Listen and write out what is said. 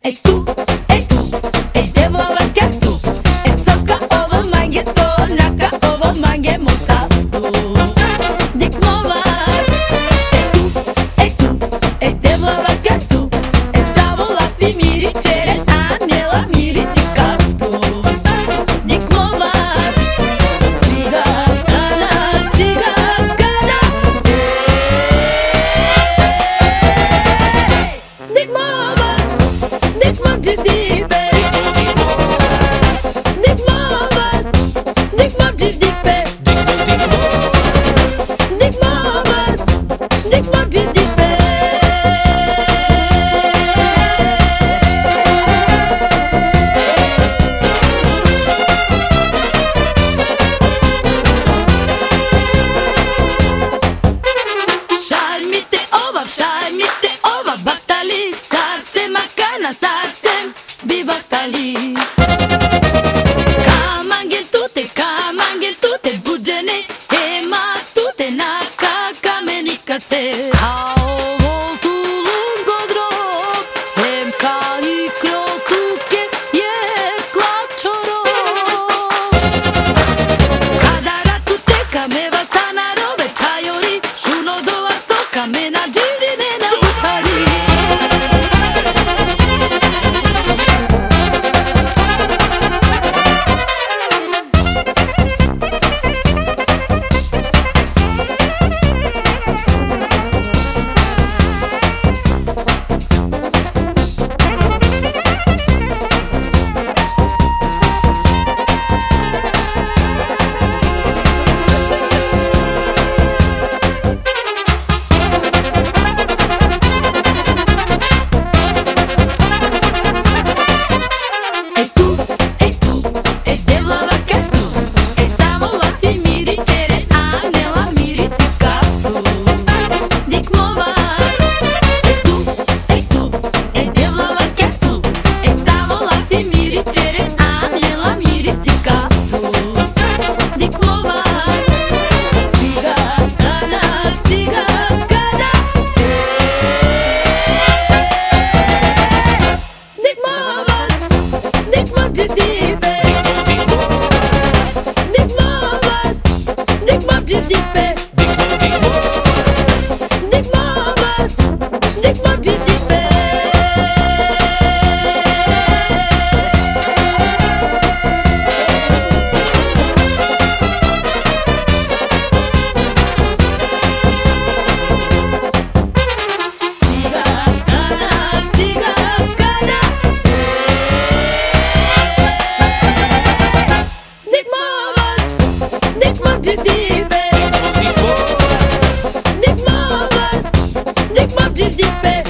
Ej tu, ej devlova kertu. Ej soka ovo mange sonaka, ovo mange motatu. Dik movaš. Ej tu, ej devlova kertu. Ej zavola ti miri čere, anela miri si kartu. Dik movaš. Siga kana, siga kana. Dik movaš. Dik mavđi dibe. Dik movaš. Dik mavđi dibe. Dik movaš. Dik mavđi dibe. Šarmite ova baktali, sarsem akana, sarsem bi baktali. Kamangel tute buđene, ema tute naka kamenikaste. A ovo tu lungo drog, em ka i krotuke je klačorog. Kada ratu teka me vas tanarove čajori, šuno do vas soka me na džirine na bukari. Dik movaš, dik mavđi dibe.